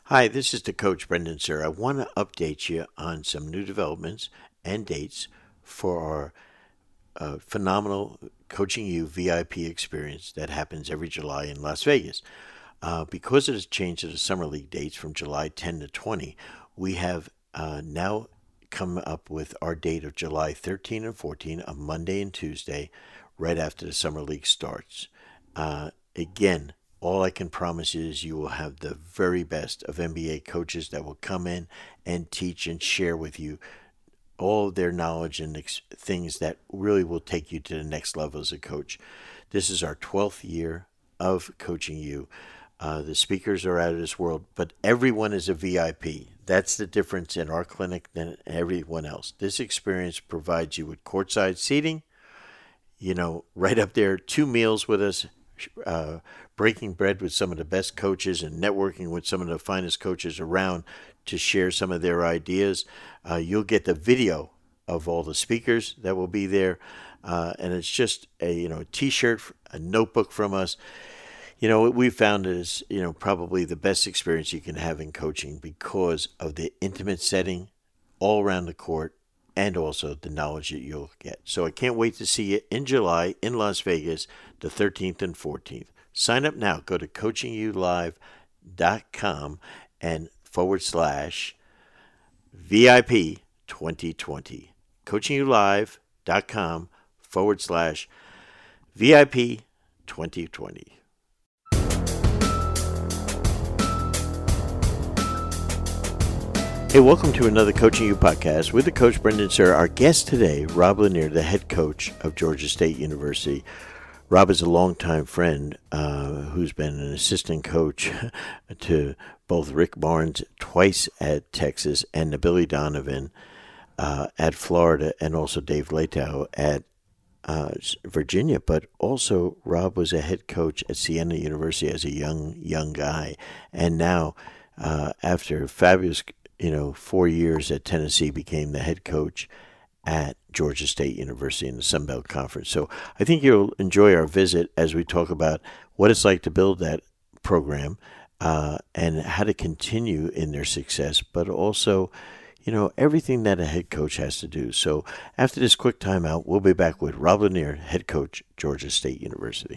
Hi, this is the coach Brendan Sir. I want to update you on some new developments and dates for our phenomenal Coaching You VIP experience that happens every July in Las Vegas. Because it has changed to the Summer League dates from July 10 to 20, we have now come up with our date of July 13 and 14, a Monday and Tuesday, right after the Summer League starts. Again, all I can promise is you will have the very best of NBA coaches that will come in and teach and share with you all of their knowledge and things that really will take you to the next level as a coach. This is our 12th year of Coaching You. The speakers are out of this world, but everyone is a VIP. That's the difference in our clinic than everyone else. This experience provides you with courtside seating, right up there, 2 meals with us, breaking bread with some of the best coaches and networking with some of the finest coaches around to share some of their ideas. You'll get the video of all the speakers that will be there, and it's just a T-shirt, a notebook from us. What we found is probably the best experience you can have in coaching because of the intimate setting all around the court and also the knowledge that you'll get. So I can't wait to see you in July in Las Vegas, the 13th and 14th. Sign up now. Go to coachingyoulive.com and /VIP 2020. coachingyoulive.com /VIP 2020. Hey, welcome to another Coaching You podcast with the coach Brendan Sir. Our guest today, Rob Lanier, the head coach of Georgia State University. Rob is a longtime friend who's been an assistant coach to both Rick Barnes twice at Texas and to Billy Donovan at Florida, and also Dave Leitao at Virginia. But also Rob was a head coach at Siena University as a young guy, and now after a fabulous 4 years at Tennessee, became the head coach at Georgia State University in the Sun Belt Conference. So I think you'll enjoy our visit as we talk about what it's like to build that program and how to continue in their success, but also, everything that a head coach has to do. So after this quick timeout, we'll be back with Rob Lanier, head coach, Georgia State University.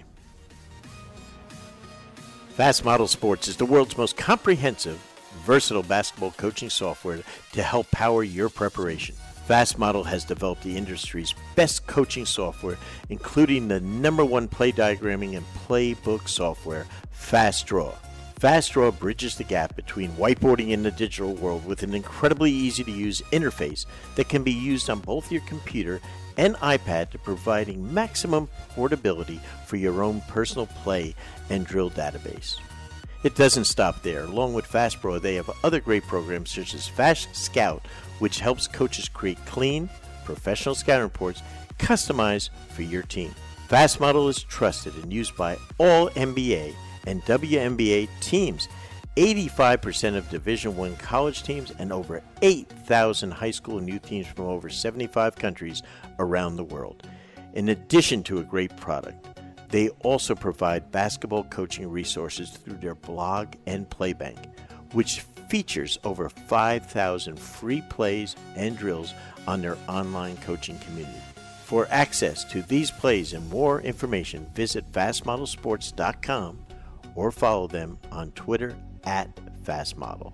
Fast Model Sports is the world's most comprehensive, versatile basketball coaching software to help power your preparation. Fast Model has developed the industry's best coaching software, including the #1 play diagramming and playbook software, Fast Draw. Fast Draw bridges the gap between whiteboarding and the digital world with an incredibly easy-to-use interface that can be used on both your computer and iPad, to providing maximum portability for your own personal play and drill database. It doesn't stop there. Along with Fast Pro, they have other great programs such as Fast Scout, which helps coaches create clean, professional scouting reports customized for your team. Fast Model is trusted and used by all NBA and WNBA teams, 85% of Division I college teams, and over 8,000 high school and youth teams from over 75 countries around the world. In addition to a great product, they also provide basketball coaching resources through their blog and Playbank, which features over 5,000 free plays and drills on their online coaching community. For access to these plays and more information, visit fastmodelsports.com or follow them on Twitter at FastModel.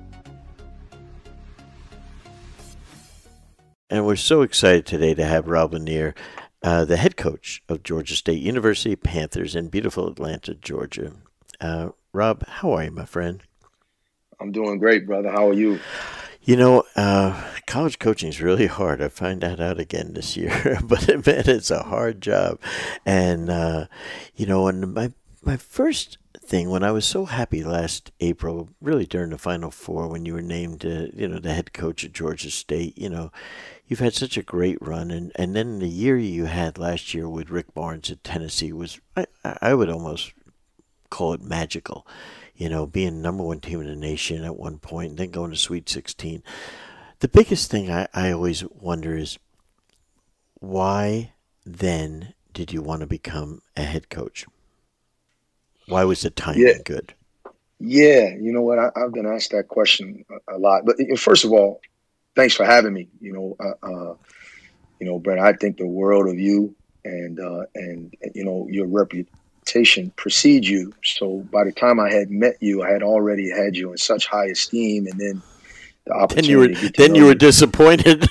And we're so excited today to have Rob Lanier, the head coach of Georgia State University Panthers in beautiful Atlanta, Georgia. Rob, how are you, my friend? I'm doing great, brother. How are you? College coaching is really hard. I find that out again this year, but man, it's a hard job. And, and my first thing, when I was so happy last April, really during the Final Four, when you were named, the head coach at Georgia State, you've had such a great run. And then the year you had last year with Rick Barnes at Tennessee was, I would almost call it magical. Being #1 team in the nation at one point and then going to Sweet 16. The biggest thing I always wonder is, why then did you want to become a head coach? Why was the Yeah, timing good? Yeah, you know what? I've been asked that question a lot. But first of all, thanks for having me. Brent, I think the world of you, and your reputation precedes you. So by the time I had met you, I had already had you in such high esteem, and then the Then you were opportunity to get to then know you were you. disappointed.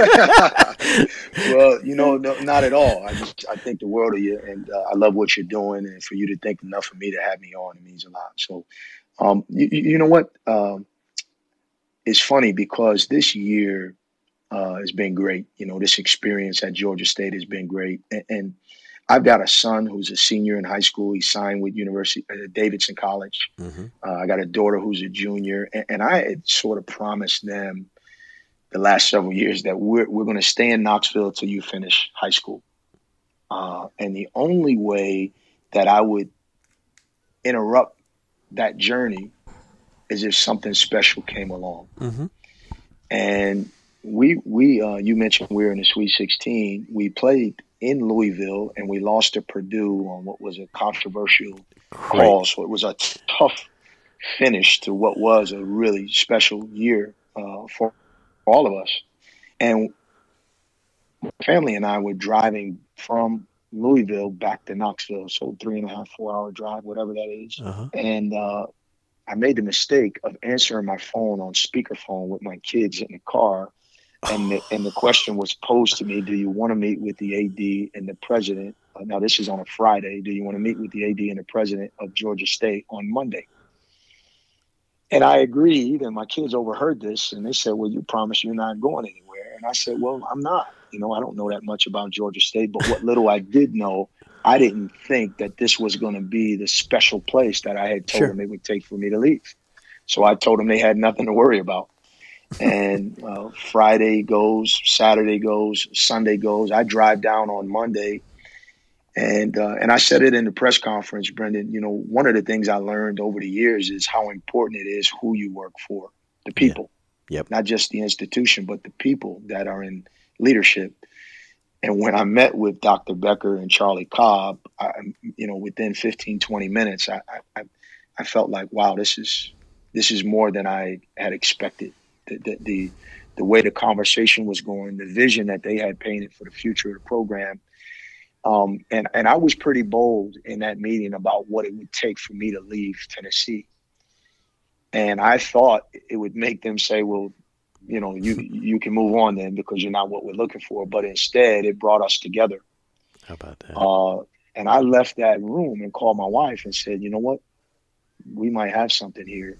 Well, no, not at all. I think the world of you, and I love what you're doing, and for you to think enough of me to have me on, it means a lot. So, you know what? It's funny because this year has been great. This experience at Georgia State has been great, and I've got a son who's a senior in high school. He signed with University Davidson College. Hmm. I got a daughter who's a junior, and I had sort of promised them the last several years that we're going to stay in Knoxville till you finish high school. And the only way that I would interrupt that journey is if something special came along. Hmm. And we you mentioned we were in the Sweet 16. We played in Louisville and we lost to Purdue on what was a controversial Right. call. So it was a tough finish to what was a really special year for all of us. And my family and I were driving from Louisville back to Knoxville, so 3.5, 4 hour drive, whatever that is. Uh-huh. And I made the mistake of answering my phone on speakerphone with my kids in the car, and the question was posed to me: do you want to meet with the AD and the president? Now this is on a Friday. Do you want to meet with the AD and the president of Georgia State on Monday? And I agreed, and my kids overheard this, and they said, "Well, you promised you're not going anywhere." And I said, "Well, I'm not. I don't know that much about Georgia State, but what little I did know, I didn't think that this was going to be the special place that I had told Sure. them it would take for me to leave." So I told them they had nothing to worry about. And Friday goes, Saturday goes, Sunday goes. I drive down on Monday, and I said it in the press conference, Brendan. One of the things I learned over the years is how important it is who you work for, the Yeah. people, Yep. not just the institution, but the people that are in leadership. And when I met with Dr. Becker and Charlie Cobb, within 15, 20 minutes, I felt like, wow, this is more than I had expected. The way the conversation was going, the vision that they had painted for the future of the program. And I was pretty bold in that meeting about what it would take for me to leave Tennessee. And I thought it would make them say, well, you can move on then because you're not what we're looking for. But instead, it brought us together. How about that? Uh, and I left that room and called my wife and said, you know what, we might have something here.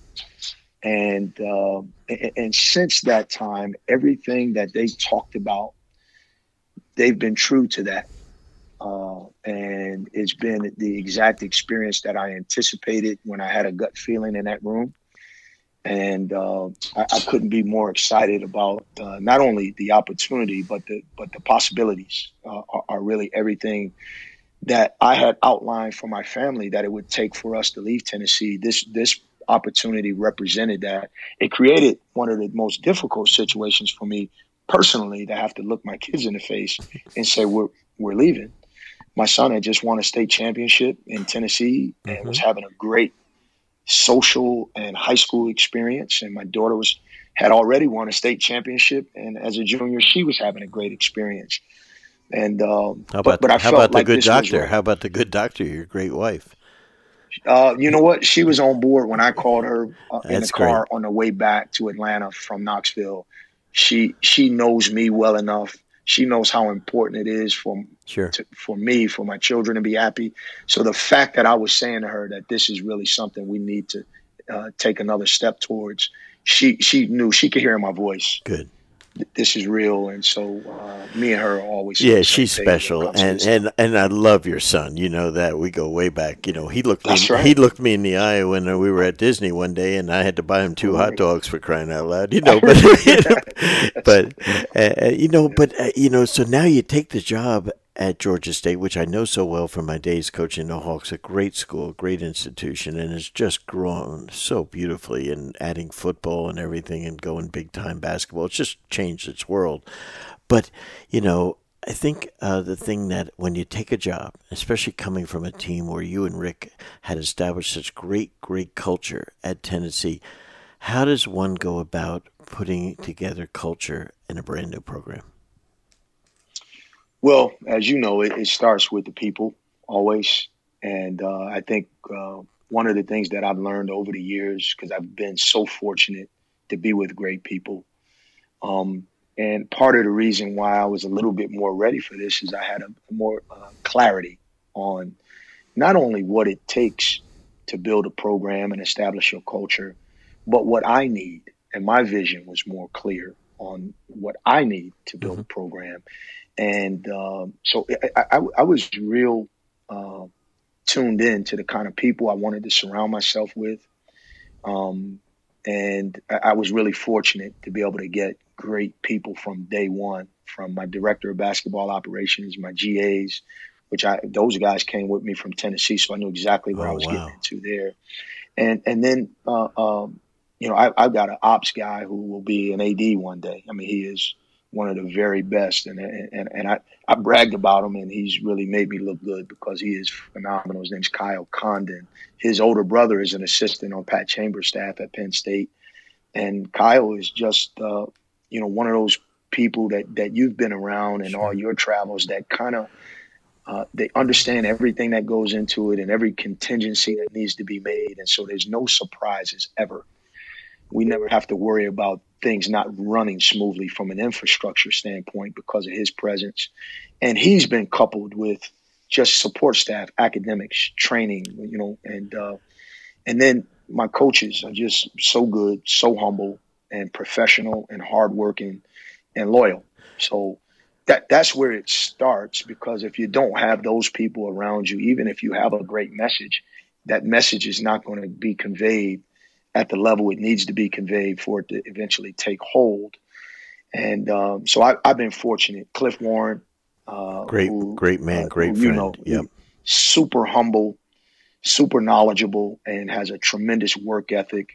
And since that time, everything that they talked about, they've been true to that. And it's been the exact experience that I anticipated when I had a gut feeling in that room. And I couldn't be more excited about not only the opportunity, but the possibilities are really everything that I had outlined for my family that it would take for us to leave Tennessee. This opportunity represented that. It created one of the most difficult situations for me personally to have to look my kids in the face and say we're leaving. My son had just won a state championship in Tennessee and Hmm. was having a great social and high school experience, and my daughter had already won a state championship, and as a junior she was having a great experience. And How but about but I how felt about the like good this was doctor? right. How about the good doctor? Your great wife. You know what? She was on board when I called her in the That's great. car on the way back to Atlanta from Knoxville. She knows me well enough. She knows how important it is Sure. for me, for my children to be happy. So the fact that I was saying to her that this is really something we need to take another step towards, she knew, she could hear in my voice. Good. This is real, and so me and her are always on Yeah, the same she's page when it special, comes to and this stuff. and and I love your son. You know that we go way back. He looked me That's he right. looked me in the eye when we were at Disney one day, and I had to buy him two hot Right. dogs for crying out loud. I But remember that. That's but so now you take the job at Georgia State, which I know so well from my days coaching the Hawks. A great school, a great institution, and it's just grown so beautifully. And adding football and everything, and going big time basketball, it's just changed its world. But you know, I think the thing that when you take a job, especially coming from a team where you and Rick had established such great culture at Tennessee, how does one go about putting together culture in a brand new program? Well, as you know, it starts with the people always. And I think one of the things that I've learned over the years, because I've been so fortunate to be with great people. Um, and part of the reason why I was a little bit more ready for this is I had a more clarity on not only what it takes to build a program and establish your culture, but what I need. And my vision was more clear on what I need to build Hmm. a program. And so I was real uh, tuned in to the kind of people I wanted to surround myself with. Um, and I was really fortunate to be able to get great people from day one, from my director of basketball operations, my GAs, those guys came with me from Tennessee, so I knew exactly what I Oh, was getting wow. into there. And then I've got an ops guy who will be an AD one day. I mean, he is one of the very best, and I bragged about him, and he's really made me look good because he is phenomenal. His name's Kyle Condon. His older brother is an assistant on Pat Chambers' staff at Penn State, and Kyle is just one of those people that you've been around in all Sure. your travels that kind of they understand everything that goes into it and every contingency that needs to be made, and so there's no surprises ever. We never have to worry about things not running smoothly from an infrastructure standpoint because of his presence. And he's been coupled with just support staff, academics, training, and then my coaches are just so good, so humble and professional and hardworking and loyal. So that's where it starts, because if you don't have those people around you, even if you have a great message, that message is not going to be conveyed at the level it needs to be conveyed for it to eventually take hold. And so I've been fortunate. Cliff Warren, Great man, great who friend. Yep. super humble, super knowledgeable, and has a tremendous work ethic.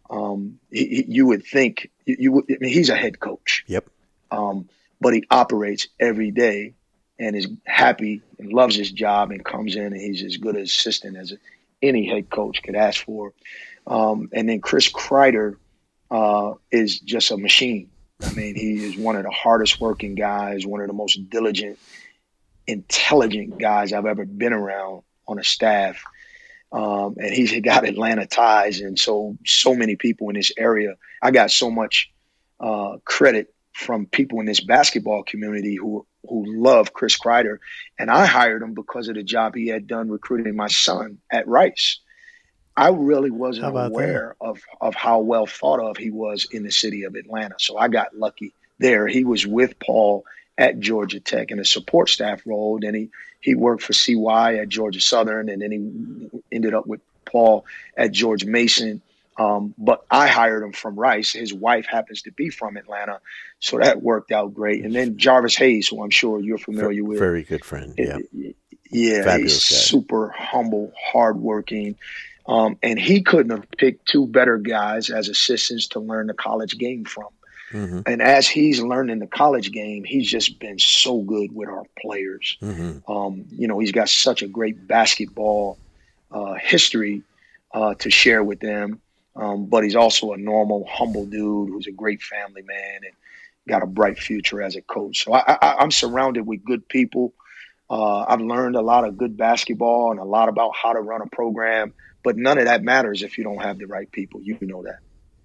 You would think I mean, he's a head coach, Yep. um, but he operates every day and is happy and loves his job and comes in and he's as good an assistant as any head coach could ask for. And then Chris Kreider is just a machine. I mean, he is one of the hardest working guys, one of the most diligent, intelligent guys I've ever been around on a staff. And he's got Atlanta ties, and so many people in this area. I got so much credit from people in this basketball community who love Chris Kreider, and I hired him because of the job he had done recruiting my son at Rice. I really How wasn't about that? aware of how well thought of he was in the city of Atlanta, so I got lucky there. He was with Paul at Georgia Tech in a support staff role. Then he worked for CY at Georgia Southern, and then he ended up with Paul at George Mason. But I hired him from Rice. His wife happens to be from Atlanta, so that worked out great. And then Jarvis Hayes, who I'm sure you're familiar with, Very good friend. Yep. yeah, he's Fabulous guy. super humble, hardworking. And he couldn't have picked two better guys as assistants to learn the college game from. Hmm. And as he's learning the college game, he's just been so good with our players. Hmm. He's got such a great basketball history to share with them. But he's also a normal, humble dude who's a great family man and got a bright future as a coach. So I'm surrounded with good people. I've learned a lot of good basketball and a lot about how to run a program, but none of that matters if you don't have the right people. You know that.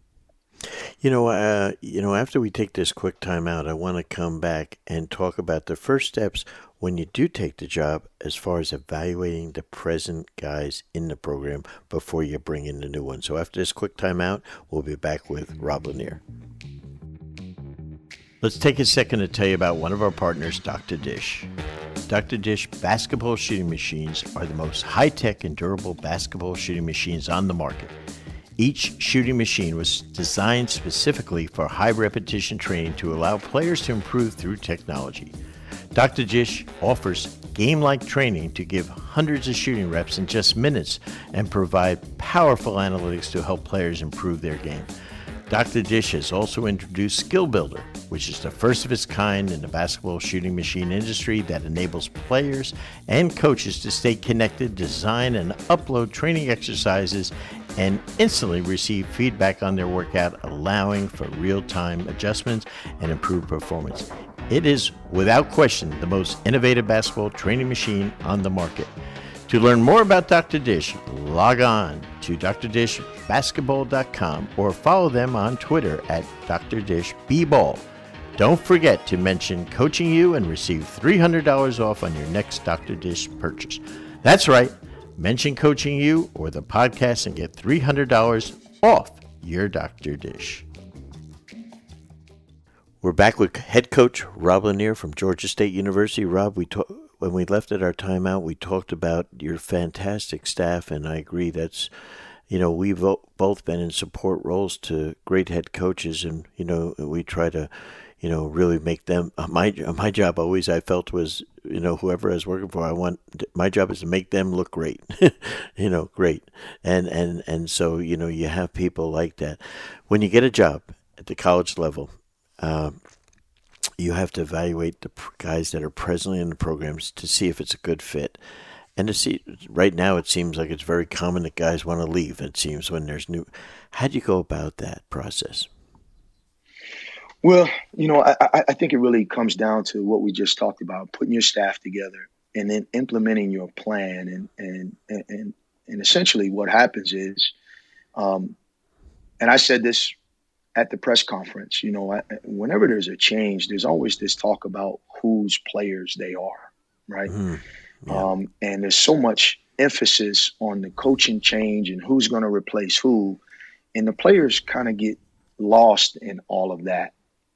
After we take this quick time out, I want to come back and talk about the first steps when you do take the job as far as evaluating the present guys in the program before you bring in the new one. So after this quick time out, we'll be back with Rob Lanier. Let's take a second to tell you about one of our partners, Dr. Dish. Dr. Dish basketball shooting machines are the most high-tech and durable basketball shooting machines on the market. Each shooting machine was designed specifically for high repetition training to allow players to improve through technology. Dr. Dish offers game-like training to give hundreds of shooting reps in just minutes and provide powerful analytics to help players improve their game. Dr. Dish has also introduced Skill Builder, which is the first of its kind in the basketball shooting machine industry that enables players and coaches to stay connected, design and upload training exercises, and instantly receive feedback on their workout, allowing for real-time adjustments and improved performance. It is, without question, the most innovative basketball training machine on the market. To learn more about Dr. Dish, log on to drdishbasketball.com or follow them on Twitter at drdishbball. Don't forget to mention Coaching You and receive $300 off on your next Dr. Dish purchase. That's right. Mention Coaching You or the podcast and get $300 off your Dr. Dish. We're back with head coach Rob Lanier from Georgia State University. Rob, when we left at our timeout, we talked about your fantastic staff, and I agree that's, we've both been in support roles to great head coaches, and, we try to, really make them, my job always I felt was, whoever I was working for, my job is to make them look great, great. And so, you have people like that. When you get a job at the college level, you have to evaluate the guys that are presently in the programs to see if it's a good fit. And to see, right now it seems like it's very common that guys want to leave, it seems, when there's new. How do you go about that process? Well, I think it really comes down to what we just talked about, putting your staff together and then implementing your plan. And essentially what happens is, and I said this at the press conference, whenever there's a change, there's always this talk about whose players they are, right? Mm-hmm. Yeah. And there's so much emphasis on the coaching change and who's going to replace who. And the players kind of get lost in all of that.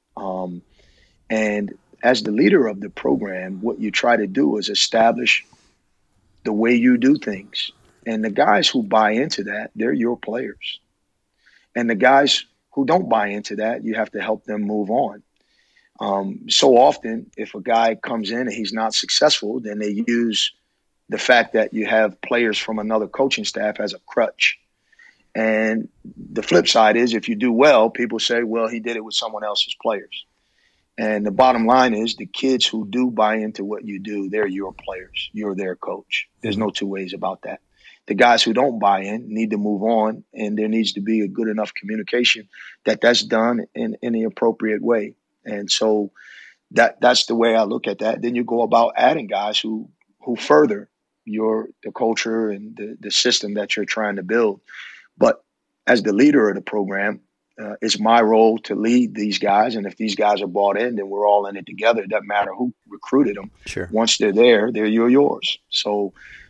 And as the leader of the program, what you try to do is establish the way you do things. And the guys who buy into that, they're your players. And the guys who don't buy into that, you have to help them move on. So often, if a guy comes in and he's not successful, then they use the fact that you have players from another coaching staff as a crutch. And the flip side is, if you do well, people say, well, he did it with someone else's players. And the bottom line is, the kids who do buy into what you do, they're your players. You're their coach. There's no two ways about that. The guys who don't buy in need to move on, and there needs to be a good enough communication that that's done in the appropriate way. And so that's the way I look at that. Then you go about adding guys who further the culture and the system that you're trying to build. But as the leader of the program, it's my role to lead these guys. And if these guys are bought in, then we're all in it together. It doesn't matter who recruited them. Sure. Once they're there, they're yours. So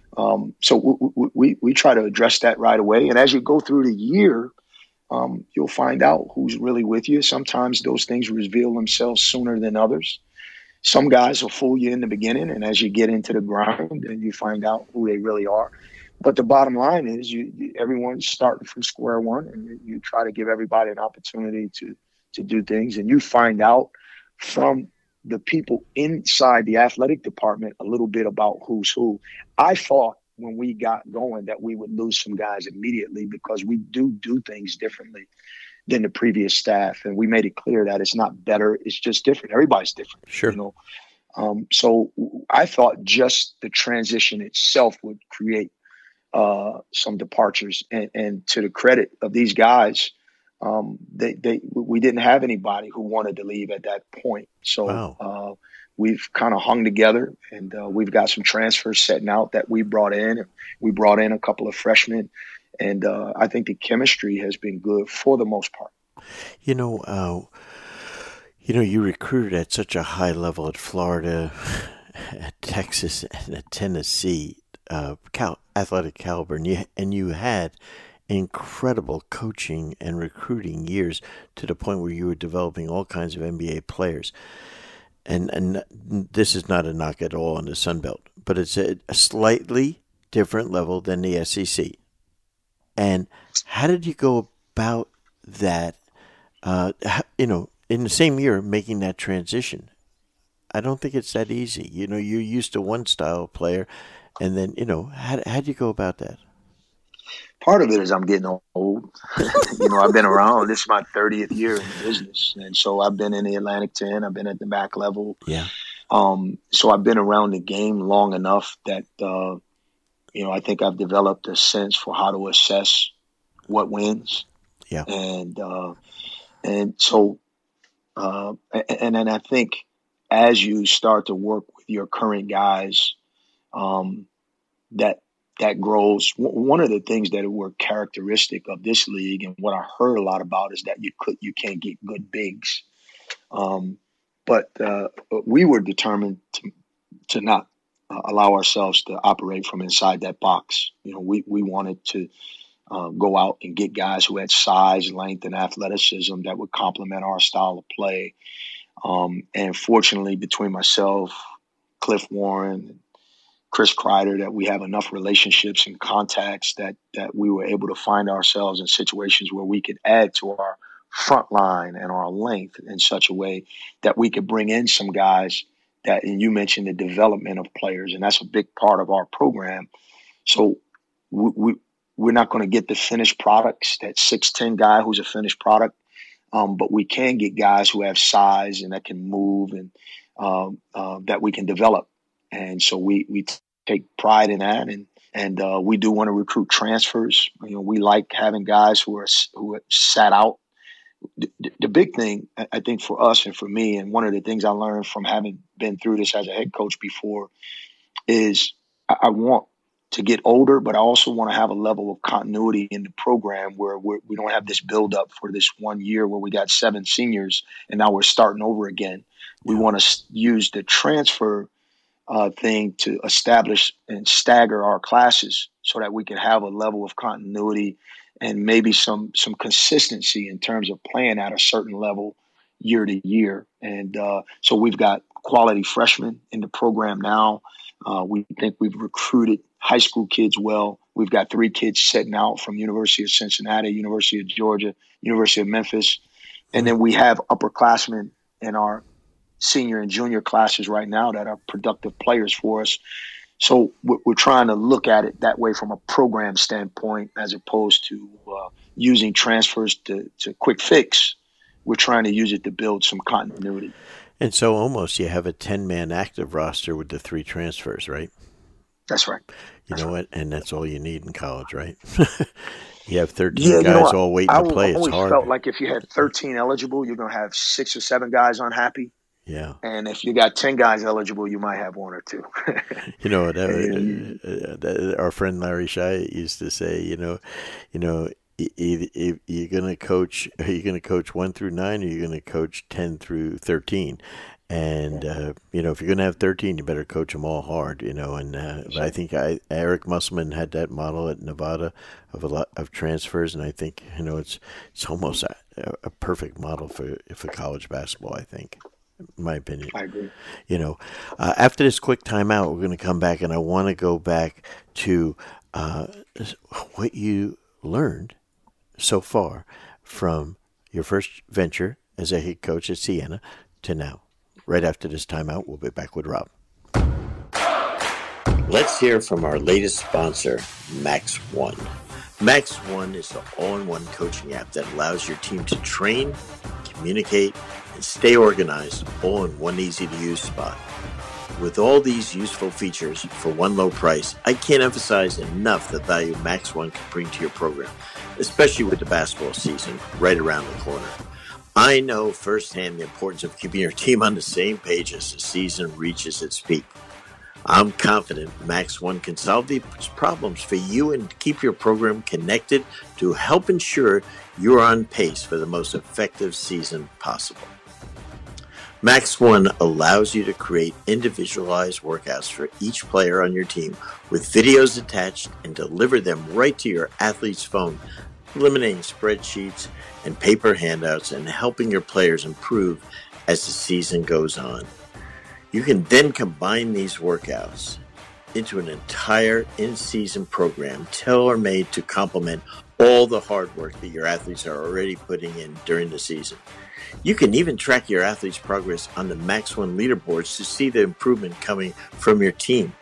we try to address that right away. And as you go through the year, you'll find out who's really with you. Sometimes those things reveal themselves sooner than others. Some guys will fool you in the beginning, and as you get into the grind, then you find out who they really are. But the bottom line is, everyone's starting from square one, and you try to give everybody an opportunity to do things, and you find out from the people inside the athletic department a little bit about who's who. I thought when we got going that we would lose some guys immediately because we do things differently than the previous staff. And we made it clear that it's not better. It's just different. Everybody's different. Sure. So I thought just the transition itself would create some departures. And to the credit of these guys, we didn't have anybody who wanted to leave at that point. So wow. We've kind of hung together, and we've got some transfers setting out that we brought in. We brought in a couple of freshmen, and I think the chemistry has been good for the most part. You recruited at such a high level at Florida, at Texas, and at Tennessee, athletic caliber, and you had incredible coaching and recruiting years to the point where you were developing all kinds of NBA players. And this is not a knock at all on the Sun Belt, but it's a slightly different level than the SEC. And how did you go about that, in the same year, making that transition? I don't think it's that easy. You're used to one style of player, and then, how do you go about that? Part of it is I'm getting old. I've been around. This is my 30th year in business. And so I've been in the Atlantic 10. I've been at the back level. Yeah. So I've been around the game long enough that, I think I've developed a sense for how to assess what wins. Yeah. And so then I think as you start to work with your current guys, that grows. One of the things that were characteristic of this league, and what I heard a lot about, is that you can't get good bigs. But we were determined to not allow ourselves to operate from inside that box. We wanted to go out and get guys who had size, length, and athleticism that would complement our style of play. And fortunately, between myself, Cliff Warren, Chris Kreider, that we have enough relationships and contacts that we were able to find ourselves in situations where we could add to our front line and our length in such a way that we could bring in some guys that, and you mentioned the development of players, and that's a big part of our program. So we're not going to get the finished products, that 6'10" guy who's a finished product, but we can get guys who have size and that can move and that we can develop. And so we take pride in that, and we do want to recruit transfers. We like having guys who sat out. The big thing, I think, for us and for me, and one of the things I learned from having been through this as a head coach before, is I want to get older, but I also want to have a level of continuity in the program where we don't have this buildup for this 1 year where we got 7 seniors and now we're starting over again. We want to use the transfer thing to establish and stagger our classes so that we can have a level of continuity and maybe some consistency in terms of playing at a certain level year to year. And so we've got quality freshmen in the program now. We think we've recruited high school kids well. We've got 3 kids sitting out from University of Cincinnati, University of Georgia, University of Memphis. And then we have upperclassmen in our senior and junior classes right now that are productive players for us. So we're trying to look at it that way from a program standpoint, as opposed to using transfers to quick fix. We're trying to use it to build some continuity. And so almost you have a 10-man active roster with the 3 transfers, right? That's right. You know what? And that's all you need in college, right? You have 13 guys all waiting to play. It's hard. I always felt like if you had 13 eligible, you're going to have 6 or 7 guys unhappy. Yeah. And if you got 10 guys eligible, you might have 1 or 2. Our friend Larry Shai used to say, if you're going to coach, are you going to coach 1 through 9, or are you going to coach 10 through 13? And, if you're going to have 13, you better coach them all hard, but I think Eric Musselman had that model at Nevada of a lot of transfers. And I think, it's almost a perfect model for college basketball, I think. In my opinion. I agree. After this quick timeout, we're going to come back, and I want to go back to what you learned so far from your first venture as a head coach at Siena to now. Right after this timeout, we'll be back with Rob. Let's hear from our latest sponsor, Max One. Max One is the all-in-one coaching app that allows your team to train, communicate, and stay organized all in one easy-to-use spot. With all these useful features for one low price, I can't emphasize enough the value Max One can bring to your program, especially with the basketball season right around the corner. I know firsthand the importance of keeping your team on the same page as the season reaches its peak. I'm confident Max One can solve these problems for you and keep your program connected to help ensure you're on pace for the most effective season possible. Max One allows you to create individualized workouts for each player on your team with videos attached and deliver them right to your athlete's phone, eliminating spreadsheets and paper handouts and helping your players improve as the season goes on. You can then combine these workouts into an entire in-season program tailor-made to complement all the hard work that your athletes are already putting in during the season. You can even track your athletes' progress on the Max One leaderboards to see the improvement coming from your team.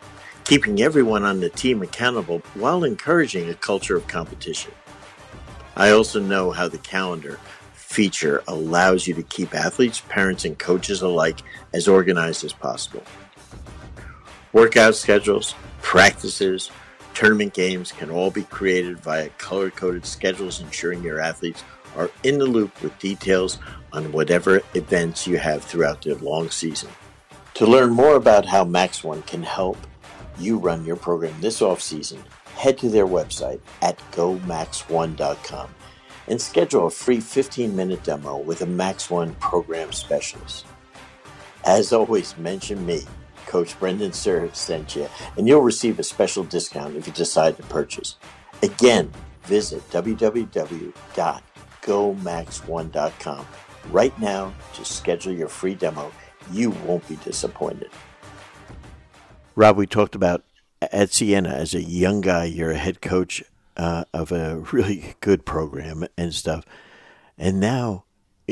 keeping everyone on the team accountable while encouraging a culture of competition. I also know how the calendar feature allows you to keep athletes, parents, and coaches alike as organized as possible. Workout schedules, practices, tournament games can all be created via color-coded schedules, ensuring your athletes are in the loop with details on whatever events you have throughout the long season. To learn more about how Max One can help you run your program this off-season, head to their website at gomax1.com and schedule a free 15-minute demo with a Max One program specialist. As always, mention me, Coach Brendan Suhr sent you, and you'll receive a special discount if you decide to purchase. Again, visit www.gomax1.com right now to schedule your free demo. You won't be disappointed. Rob, we talked about at Siena, as a young guy, you're a head coach of a really good program and stuff. And now,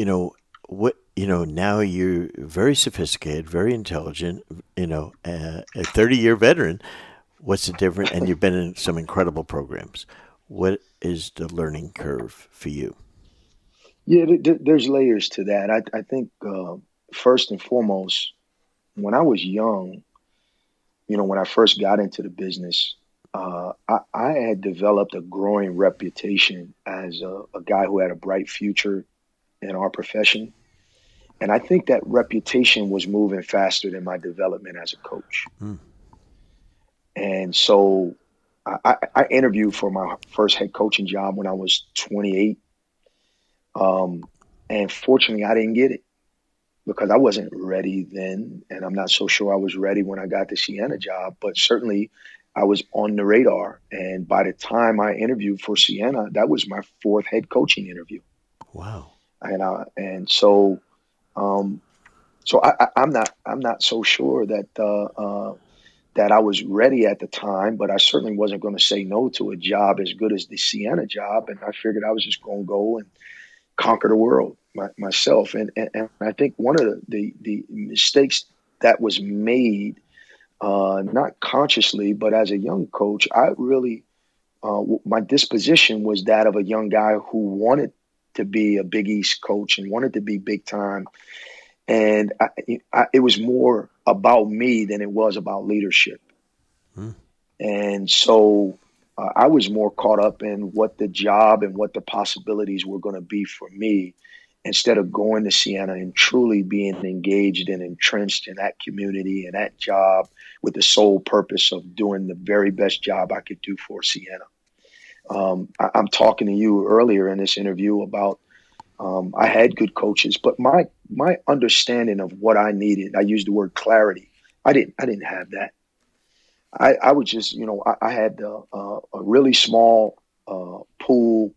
now you're very sophisticated, very intelligent, a 30-year veteran. What's the difference? And you've been in some incredible programs. What is the learning curve for you? Yeah, there's layers to that. I think first and foremost, when I was young, when I first got into the business, I had developed a growing reputation as a guy who had a bright future in our profession. And I think that reputation was moving faster than my development as a coach. And so I interviewed for my first head coaching job when I was 28. And fortunately, I didn't get it because I wasn't ready then. And I'm not so sure I was ready when I got the Siena job, but certainly I was on the radar. And by the time I interviewed for Siena, that was my fourth head coaching interview. Wow. So I'm not so sure that I was ready at the time, but I certainly wasn't going to say no to a job as good as the Siena job. And I figured I was just going to go and conquer the world myself. And I think one of the mistakes that was made, not consciously, but as a young coach, I really, my disposition was that of a young guy who wanted to be a Big East coach and wanted to be big time. And it was more about me than it was about leadership. And so I was more caught up in what the job and what the possibilities were going to be for me, instead of going to Siena and truly being engaged and entrenched in that community and that job with the sole purpose of doing the very best job I could do for Siena. I'm talking to you earlier in this interview about I had good coaches, but my understanding of what I needed, I used the word clarity. I didn't have that. I would just, I had a really small pool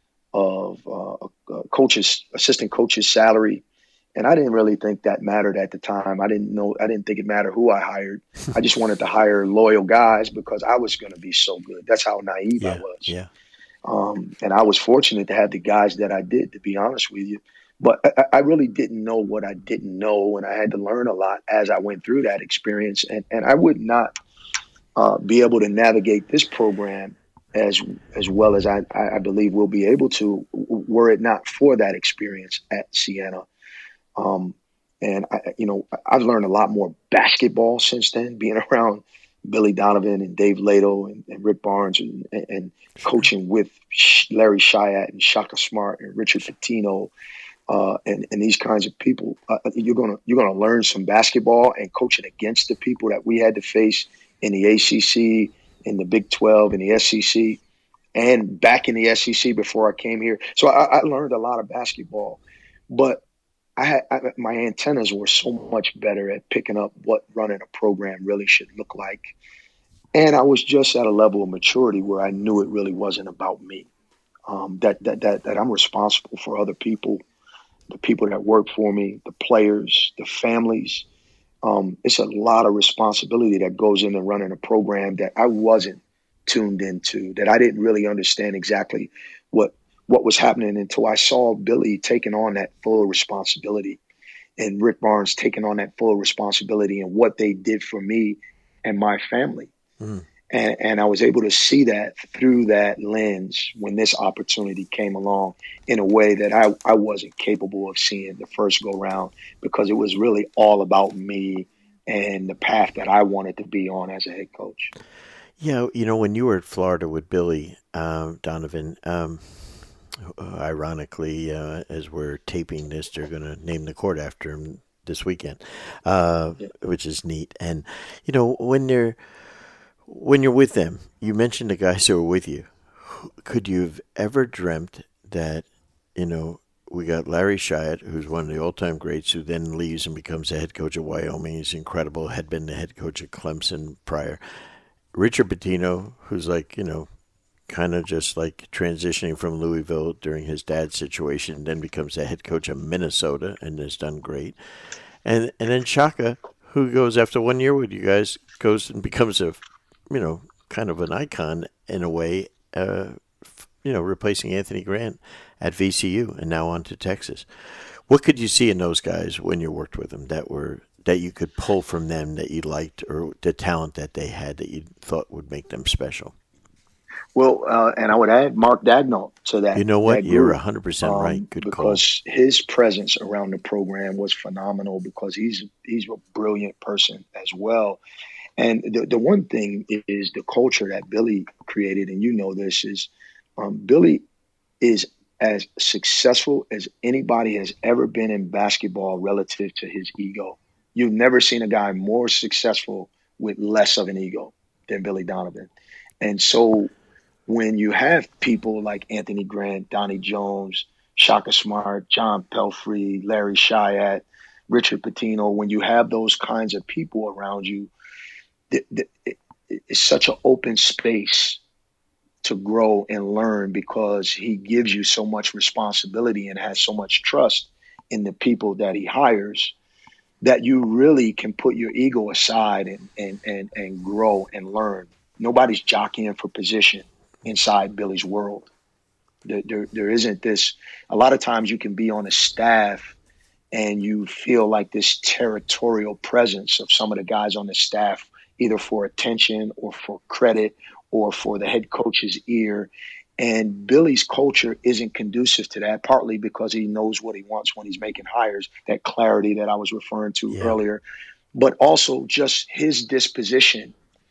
of assistant coaches' salary, and I didn't really think that mattered at the time. I didn't think it mattered who I hired. I just wanted to hire loyal guys because I was going to be so good. That's how naive I was. Yeah. And I was fortunate to have the guys that I did, to be honest with you. But I really didn't know what I didn't know, and I had to learn a lot as I went through that experience. And I would not be able to navigate this program as well as I believe we'll be able to, were it not for that experience at Siena. And I've learned a lot more basketball since then, being around Billy Donovan and Dave Lato and Rick Barnes and coaching with Larry Shiat and Shaka Smart and Richard Pitino and these kinds of people. You're gonna learn some basketball, and coaching against the people that we had to face in the ACC, in the Big 12, in the SEC, and back in the SEC before I came here. So I learned a lot of basketball, but my antennas were so much better at picking up what running a program really should look like. And I was just at a level of maturity where I knew it really wasn't about me, that I'm responsible for other people, the people that work for me, the players, the families. It's a lot of responsibility that goes into running a program that I wasn't tuned into, that I didn't really understand exactly what was happening until I saw Billy taking on that full responsibility and Rick Barnes taking on that full responsibility and what they did for me and my family. Mm. And I was able to see that through that lens when this opportunity came along in a way that I wasn't capable of seeing the first go round, because it was really all about me and the path that I wanted to be on as a head coach. Yeah, when you were at Florida with Billy Donovan, ironically, as we're taping this, they're going to name the court after him this weekend, Yeah. which is neat. And when you're with them, you mentioned the guys who were with you. Could you have ever dreamt that, we got Larry Shiat, who's one of the all-time greats, who then leaves and becomes the head coach of Wyoming. He's incredible. Had been the head coach of Clemson prior. Richard Pitino, who's like, kind of just like transitioning from Louisville during his dad's situation, then becomes the head coach of Minnesota and has done great. And then Shaka, who goes after 1 year with you guys, goes and becomes kind of an icon in a way, replacing Anthony Grant at VCU and now on to Texas. What could you see in those guys when you worked with them that you could pull from them that you liked, or the talent that they had that you thought would make them special? Well, and I would add Mark Dagnall to You that know what? that You're group, 100% right. Good call. because his presence around the program was phenomenal. Because he's a brilliant person as well. And the one thing is the culture that Billy created, and you know this is, Billy is as successful as anybody has ever been in basketball relative to his ego. You've never seen a guy more successful with less of an ego than Billy Donovan. And so when you have people like Anthony Grant, Donnie Jones, Shaka Smart, John Pelfrey, Larry Shiat, Richard Pitino, when you have those kinds of people around you, it's such an open space to grow and learn, because he gives you so much responsibility and has so much trust in the people that he hires, that you really can put your ego aside and grow and learn. Nobody's jockeying for position inside Billy's world. There isn't this. A lot of times you can be on a staff and you feel like this territorial presence of some of the guys on the staff, either for attention or for credit or for the head coach's ear. And Billy's culture isn't conducive to that, partly because he knows what he wants when he's making hires, that clarity that I was referring to Yeah. earlier, but also just his disposition,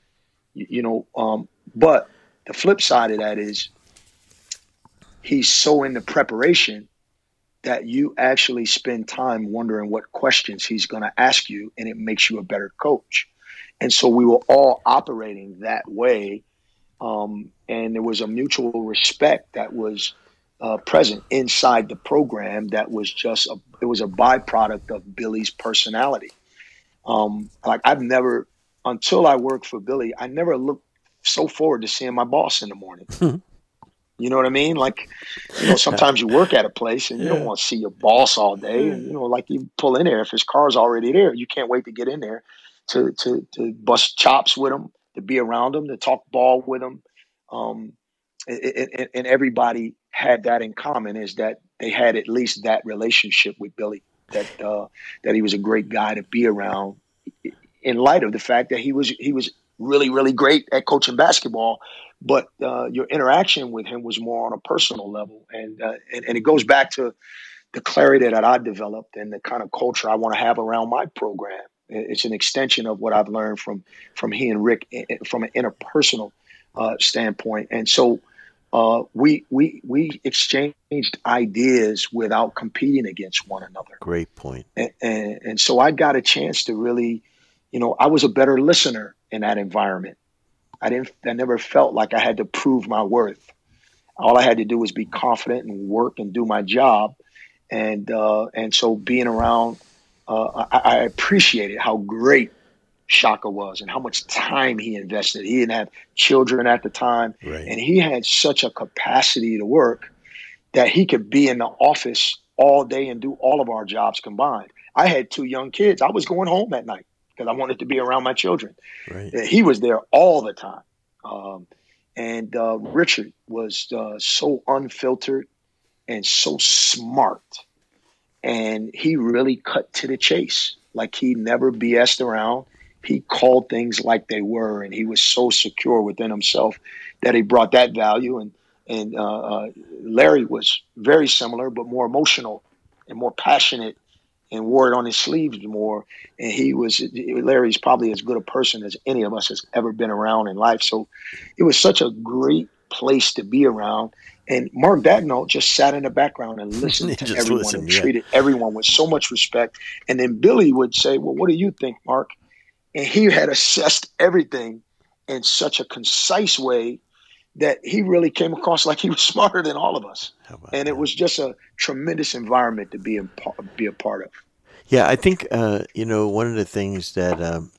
but the flip side of that is he's so into preparation that you actually spend time wondering what questions he's going to ask you, and it makes you a better coach. And so we were all operating that way. And there was a mutual respect that was present inside the program that was it was a byproduct of Billy's personality. Like until I worked for Billy, I never looked so forward to seeing my boss in the morning. You know what I mean? Like, sometimes you work at a place and you don't Yeah. want to see your boss all day. And, like you pull in there, if his car's already there, you can't wait to get in there to bust chops with him, to be around him, to talk ball with him. Um, and everybody had that in common, is that they had at least that relationship with Billy, that he was a great guy to be around, in light of the fact that he was really, really great at coaching basketball, but your interaction with him was more on a personal level. And it goes back to the clarity that I developed and the kind of culture I want to have around my program. It's an extension of what I've learned from he and Rick, from an interpersonal standpoint. And so we exchanged ideas without competing against one another. Great point. And so I got a chance to really, I was a better listener in that environment. I never felt like I had to prove my worth. All I had to do was be confident and work and do my job. And so being around, I appreciated how great Shaka was and how much time he invested. He didn't have children at the time, Right. and he had such a capacity to work that he could be in the office all day and do all of our jobs combined. I had two young kids. I was going home at night because I wanted to be around my children. Right. He was there all the time. And Richard was so unfiltered and so smart. And he really cut to the chase. Like, he never BS'd around. he called things like they were, and he was so secure within himself that he brought that value. And Larry was very similar, but more emotional and more passionate, and wore it on his sleeves more. And Larry's probably as good a person as any of us has ever been around in life. So it was such a great place to be around. And Mark Daigneault just sat in the background and listened to Just everyone listen, and yeah. treated everyone with so much respect. And then Billy would say, well, what do you think, Mark? And he had assessed everything in such a concise way that he really came across like he was smarter than all of us. How about And it that? was just a tremendous environment to be a part of. Yeah, I think one of the things that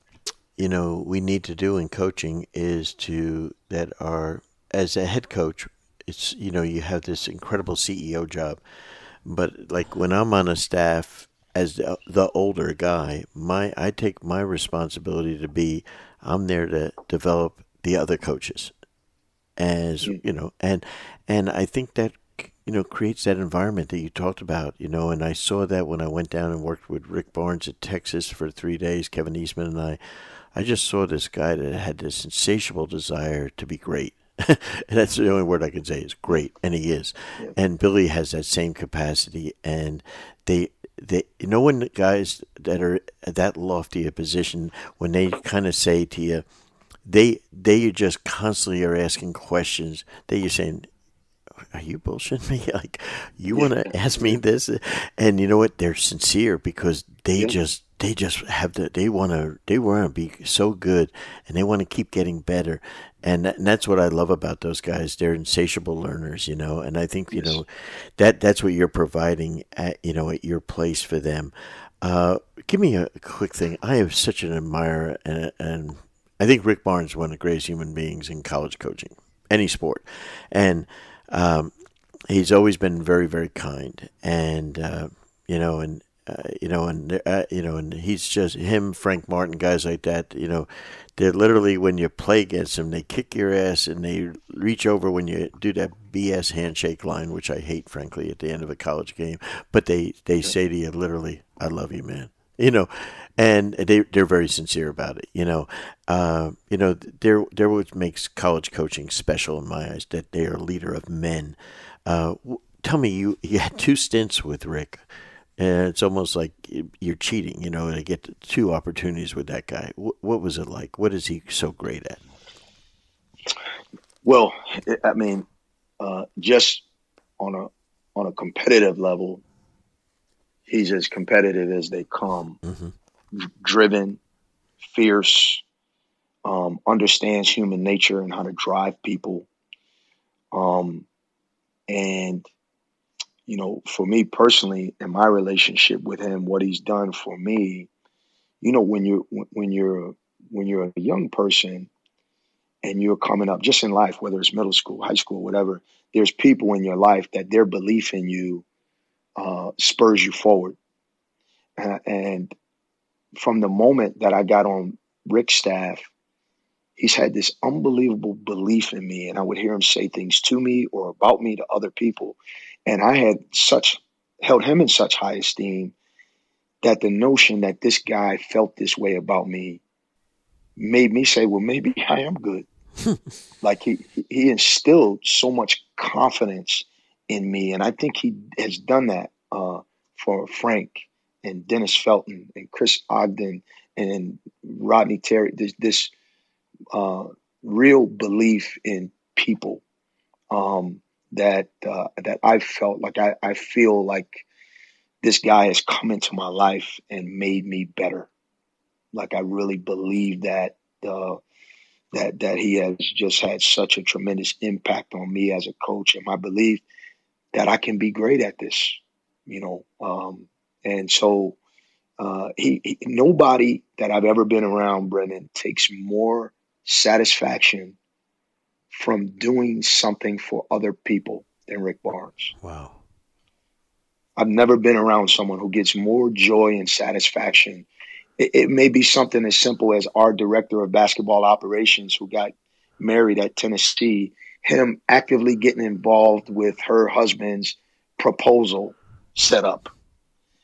we need to do in coaching is to that are as a head coach, it's you have this incredible CEO job, but like when I'm on a staff as the older guy, I take my responsibility to be I'm there to develop the other coaches as Mm. and I think that creates that environment that you talked about, and I saw that when I went down and worked with Rick Barnes at Texas for 3 days. Kevin Eastman and I just saw this guy that had this insatiable desire to be great. And that's the only word I can say is great, and he is. Yeah. And Billy has that same capacity, and they when the guys that are at that lofty a position, when they kind of say to you, they just constantly are asking questions that you're saying, are you bullshitting me? Like, you want to ask me this? And you know what? They're sincere because Yeah. they just have they want to be so good, and they want to keep getting better. And that's what I love about those guys. They're insatiable learners, and I think, Yes. that's what you're providing at your place for them. Give me a quick thing. I am such an admirer, and I think Rick Barnes is one of the greatest human beings in college coaching, any sport. And he's always been very, very kind, and and he's just him, Frank Martin, guys like that. They're literally when you play against them, they kick your ass and they reach over when you do that BS handshake line, which I hate, frankly, at the end of a college game. But they Yeah. say to you literally, "I love you, man." And they're very sincere about it. They're what makes college coaching special in my eyes, that they are a leader of men. Tell me, you had 2 stints with Rick, and it's almost like you're cheating. To get 2 opportunities with that guy. What was it like? What is he so great at? Well, I mean, just on a competitive level, he's as competitive as they come. Hmm. Driven, fierce, understands human nature and how to drive people. Um, and for me personally, in my relationship with him, what he's done for me, when you're a young person and you're coming up just in life, whether it's middle school, high school, whatever, there's people in your life that their belief in you spurs you forward. And from the moment that I got on Rick's staff, he's had this unbelievable belief in me, and I would hear him say things to me or about me to other people, and I had such held him in such high esteem that the notion that this guy felt this way about me made me say, well, maybe I am good. Like he instilled so much confidence in me, and I think he has done that for Frank and Dennis Felton and Chris Ogden and Rodney Terry. This uh, real belief in people, that I felt like I feel like this guy has come into my life and made me better. Like I really believe that. That he has just had such a tremendous impact on me as a coach, and my belief that I can be great at this, and so nobody that I've ever been around, Brendan, takes more satisfaction from doing something for other people than Rick Barnes. Wow. I've never been around someone who gets more joy and satisfaction. It may be something as simple as our director of basketball operations who got married at Tennessee, him actively getting involved with her husband's proposal setup.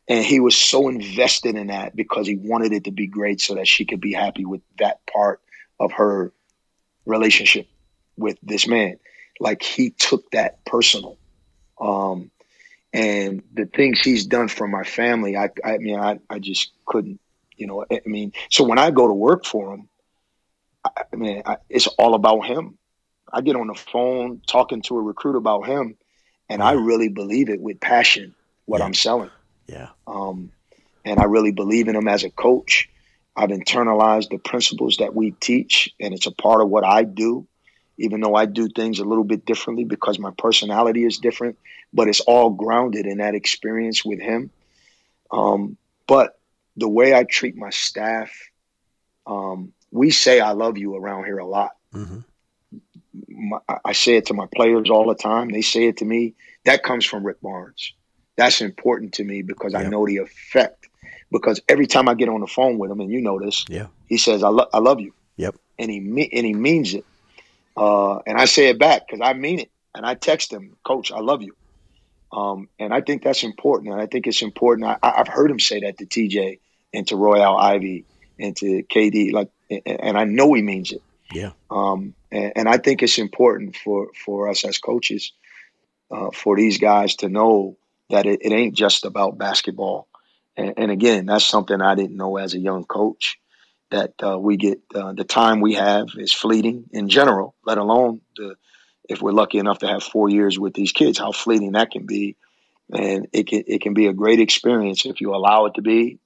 And he was so invested in that because he wanted it to be great so that she could be happy with that part of her relationship with this man. Like he took that personal. Um, and the things he's done for my family, I just couldn't, I mean, so when I go to work for him, it's all about him. I get on the phone talking to a recruit about him, and I Yeah. really believe it with passion, what Yeah. I'm selling. Yeah. And I really believe in him as a coach. I've internalized the principles that we teach, and it's a part of what I do, even though I do things a little bit differently because my personality is different, but it's all grounded in that experience with him. But the way I treat my staff, we say I love you around here a lot. Mm-hmm. I say it to my players all the time. They say it to me. That comes from Rick Barnes. That's important to me because I Yep. know the effect. Because every time I get on the phone with him, and you know this, Yeah. he says, I love you. Yep. And he means it. And I say it back because I mean it. And I text him, Coach, I love you. And I think that's important. And I think it's important. I've heard him say that to TJ and to Royale Ivy and to KD, and I know he means it. Yeah. And I think it's important for us as coaches, for these guys to know that it ain't just about basketball. And again, that's something I didn't know as a young coach, that we get the time we have is fleeting in general, let alone if we're lucky enough to have 4 years with these kids, how fleeting that can be. And it can be a great experience if you allow it to be.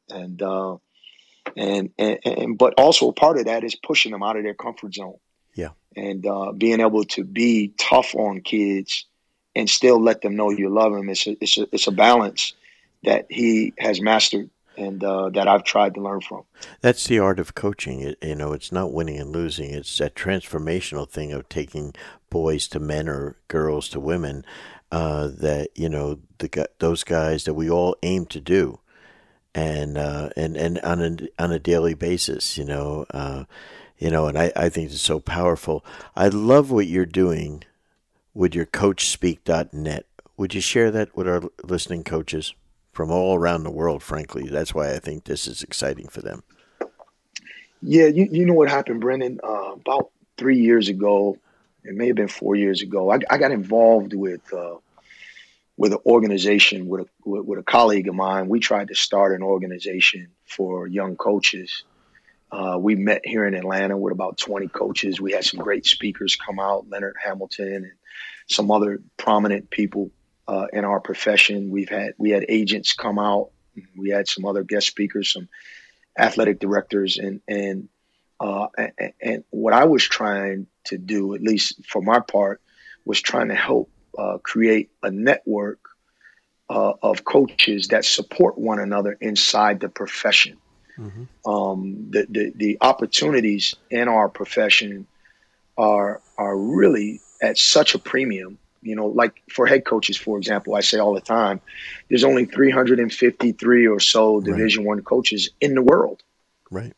But also part of that is pushing them out of their comfort zone. Yeah. And being able to be tough on kids and still let them know you love them. It's a balance that he has mastered and that I've tried to learn from. That's the art of coaching. It's not winning and losing. It's that transformational thing of taking boys to men or girls to women. That those guys that we all aim to do, and on a daily basis. And I think it's so powerful. I love what you're doing with your CoachSpeak.net. Would you share that with our listening coaches from all around the world? Frankly, that's why I think this is exciting for them. Yeah, you know what happened, Brendan? About 3 years ago, it may have been 4 years ago. I got involved with an organization with a colleague of mine. We tried to start an organization for young coaches. We met here in Atlanta with about 20 coaches. We had some great speakers come out, Leonard Hamilton and some other prominent people in our profession. We had agents come out. We had some other guest speakers, some athletic directors, and what I was trying to do, at least for my part, was trying to help create a network of coaches that support one another inside the profession. Mm-hmm. The opportunities in our profession are really at such a premium. Like for head coaches, for example, I say all the time, there's only 353 or so Division I coaches in the world. Right.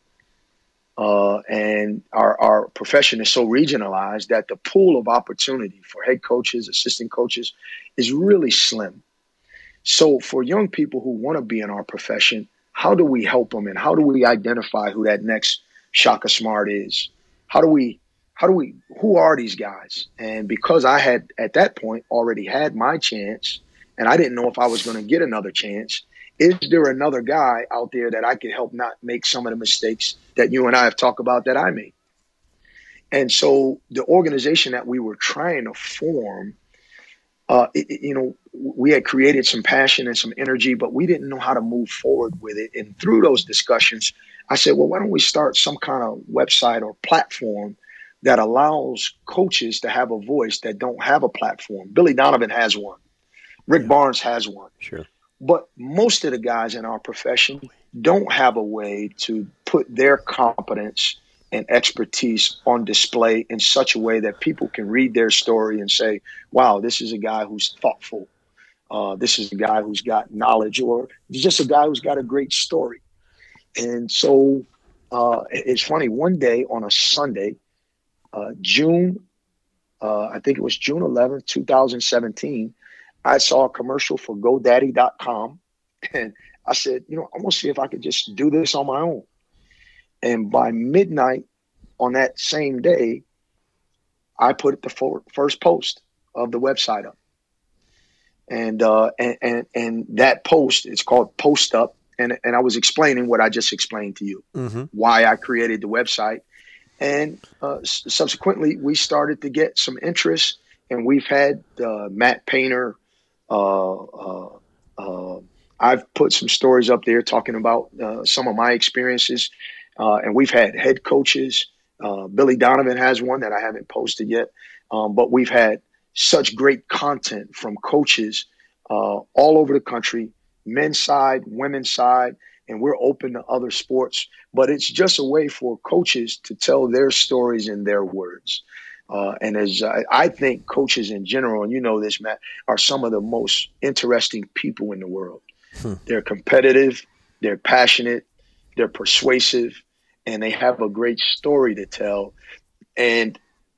And our profession is so regionalized that the pool of opportunity for head coaches, assistant coaches is really slim. So for young people who want to be in our profession, how do we help them, and how do we identify who that next Shaka Smart is? Who are these guys? And because I had at that point already had my chance, and I didn't know if I was going to get another chance, is there another guy out there that I could help not make some of the mistakes that you and I have talked about that I made? And so the organization that we were trying to form, we had created some passion and some energy, but we didn't know how to move forward with it. And through those discussions, I said, well, why don't we start some kind of website or platform that allows coaches to have a voice that don't have a platform? Billy Donovan has one. Rick Barnes has one. Sure. But most of the guys in our profession don't have a way to put their competence and expertise on display in such a way that people can read their story and say, wow, this is a guy who's thoughtful. This is a guy who's got knowledge, or just a guy who's got a great story. And so it's funny, one day on a Sunday, I think it was June 11th, 2017, I saw a commercial for GoDaddy.com, And I said, I want to see if I could just do this on my own. And by midnight on that same day, I put the first post of the website up. And that post, it's called Post Up. And I was explaining what I just explained to you, why I created the website. And subsequently, we started to get some interest. And we've had Matt Painter. I've put some stories up there talking about some of my experiences. And we've had head coaches. Billy Donovan has one that I haven't posted yet. But we've had such great content from coaches all over the country, men's side, women's side, and we're open to other sports. But it's just a way for coaches to tell their stories in their words. And as I think coaches in general, and you know this, Matt, are some of the most interesting people in the world. They're competitive, they're passionate, they're persuasive, and they have a great story to tell. And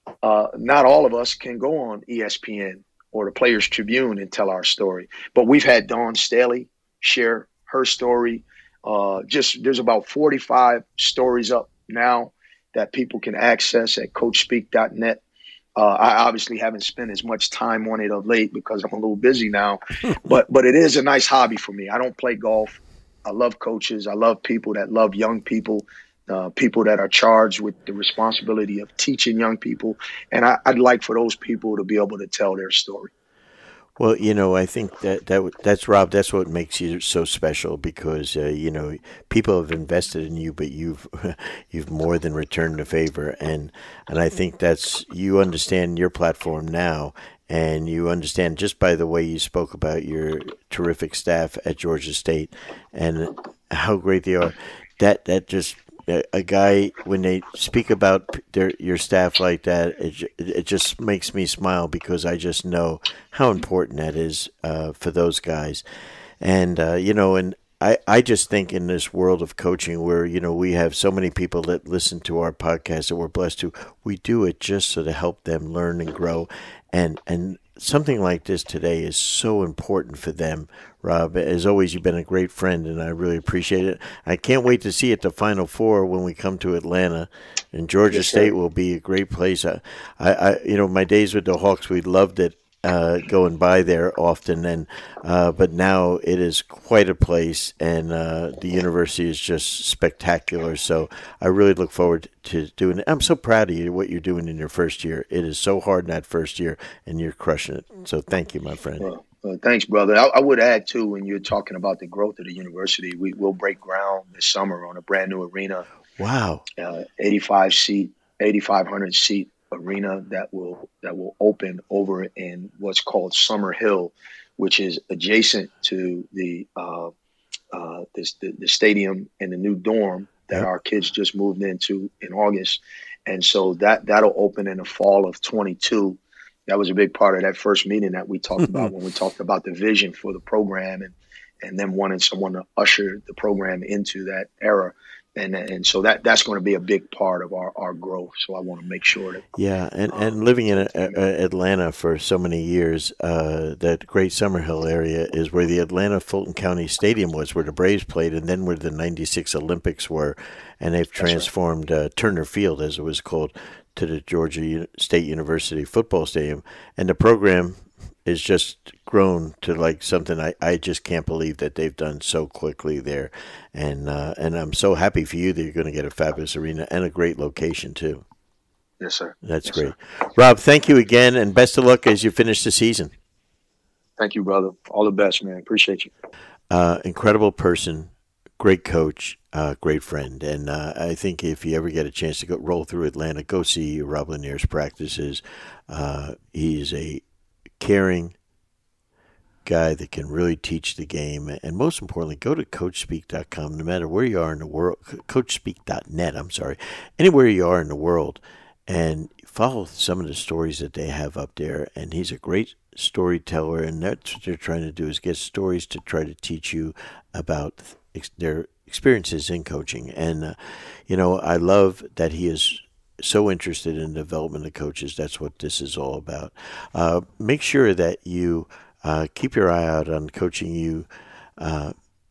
not all of us can go on ESPN or the Players Tribune and tell our story. But we've had Dawn Staley share her story. There's about 45 stories up now that people can access at coachspeak.net. I obviously haven't spent as much time on it of late because I'm a little busy now, but it is a nice hobby for me. I don't play golf. I love coaches. I love people that love young people, people that are charged with the responsibility of teaching young people. And I'd like for those people to be able to tell their story. Well, I think that's Rob. That's what makes you so special because people have invested in you, but you've more than returned the favor, and I think that's you understand your platform now, and you understand just by the way you spoke about your terrific staff at Georgia State and how great they are. That just a guy when they speak about your staff like that, it just makes me smile because I just know how important that is for those guys, and and I just think in this world of coaching where we have so many people that listen to our podcast that we're blessed to, we do it just so to help them learn and grow, and something like this today is so important for them. Rob, as always, you've been a great friend, and I really appreciate it. I can't wait to see you at the Final Four when we come to Atlanta, and Georgia State will be a great place. My days with the Hawks, we loved it going by there often, and but now it is quite a place, and the university is just spectacular. So I really look forward to doing it. I'm so proud of you, what you're doing in your first year. It is so hard in that first year, and you're crushing it. So thank you, my friend. Well, thanks, brother. I would add, too, when you're talking about the growth of the university, we will break ground this summer on a brand new arena. Wow. 8,500 seat arena that will open over in what's called Summer Hill, which is adjacent to the stadium and the new dorm that our kids just moved into in August. And so that'll open in the fall of 22. That was a big part of that first meeting that we talked about when we talked about the vision for the program and them wanting someone to usher the program into that era. And so that's going to be a big part of our growth. So I want to make sure that. Yeah, and living in Atlanta for so many years, that great Summerhill area is where the Atlanta Fulton County Stadium was, where the Braves played, and then where the '96 Olympics were. And they've transformed Turner Field, as it was called, to the Georgia State University football stadium. And the program is just grown to like something I just can't believe that they've done so quickly there. And I'm so happy for you that you're going to get a fabulous arena and a great location too. Yes, sir. That's yes, great. Sir. Rob, thank you again, and best of luck as you finish the season. Thank you, brother. All the best, man. Appreciate you. Incredible person, great coach, great friend. And I think if you ever get a chance to roll through Atlanta, go see Rob Lanier's practices. He's a caring guy that can really teach the game, and most importantly, go to coachspeak.com. No matter where you are in the world, coachspeak.net, I'm sorry, anywhere you are in the world, and follow some of the stories that they have up there. And he's a great storyteller, and that's what they're trying to do, is get stories to try to teach you about their experiences in coaching. And I love that he is so interested in the development of coaches. That's what this is all about. Make sure that you keep your eye out on Coaching You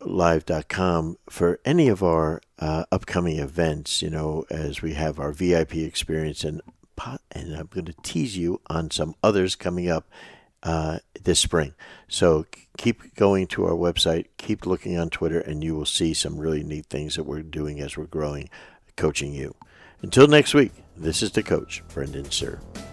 coachingyourlive.com for any of our upcoming events, as we have our VIP experience, and I'm going to tease you on some others coming up this spring. So keep going to our website, keep looking on Twitter, and you will see some really neat things that we're doing as we're growing Coaching You. Until next week, this is the coach, Brendan Suhr.